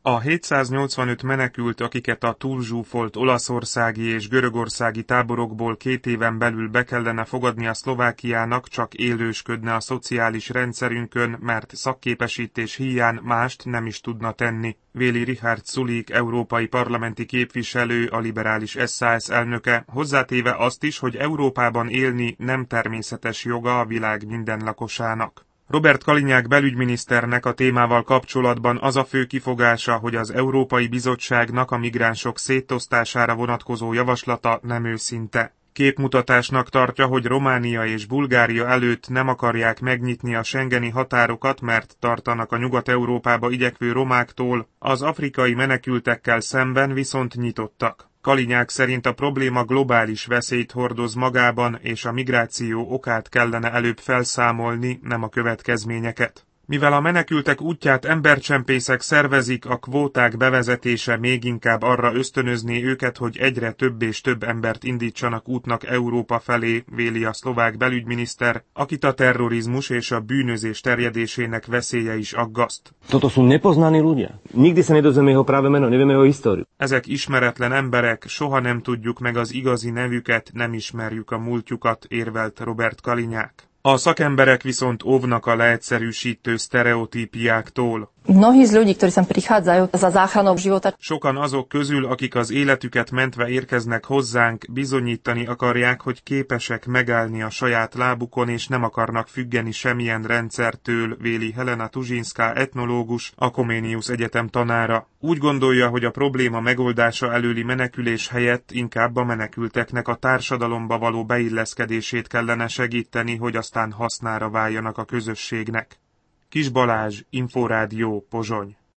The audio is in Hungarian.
A 785 menekült, akiket a túlzsúfolt olaszországi és görögországi táborokból 2 éven belül be kellene fogadni a Szlovákiának, csak élősködne a szociális rendszerünkön, mert szakképesítés híján mást nem is tudna tenni, véli Richard Sulík európai parlamenti képviselő, a liberális SAS elnöke, hozzátéve azt is, hogy Európában élni nem természetes joga a világ minden lakosának. Robert Kalinyák belügyminiszternek a témával kapcsolatban az a fő kifogása, hogy az Európai Bizottságnak a migránsok szétosztására vonatkozó javaslata nem őszinte. Képmutatásnak tartja, hogy Románia és Bulgária előtt nem akarják megnyitni a schengeni határokat, mert tartanak a Nyugat-Európába igyekvő romáktól, az afrikai menekültekkel szemben viszont nyitottak. Kalinyák szerint a probléma globális veszélyt hordoz magában, és a migráció okát kellene előbb felszámolni, nem a következményeket. Mivel a menekültek útját embercsempészek szervezik, a kvóták bevezetése még inkább arra ösztönözné őket, hogy egyre több és több embert indítsanak útnak Európa felé, véli a szlovák belügyminiszter, akit a terrorizmus és a bűnözés terjedésének veszélye is aggaszt. Toto sú nepoznaní ľudia. Nikdy sa nedozvieme jeho práve meno, nevieme jeho históriu. Ezek ismeretlen emberek, soha nem tudjuk meg az igazi nevüket, nem ismerjük a múltjukat, érvelt Robert Kalinyák. A szakemberek viszont óvnak a leegyszerűsítő sztereotípiáktól. Mnohí z ľudí, ktorí sem prichádzajú za záchranou života. Sokan azok közül, akik az életüket mentve érkeznek hozzánk, bizonyítani akarják, hogy képesek megállni a saját lábukon, és nem akarnak függeni semmilyen rendszertől, véli Helena Tuzsinská etnológus, a Comenius Egyetem tanára. Úgy gondolja, hogy a probléma megoldása elöli menekülés helyett inkább a menekülteknek a társadalomba való beilleszkedését kellene segíteni, hogy aztán hasznára váljanak a közösségnek. Kis Balázs, Inforádió, Pozsony.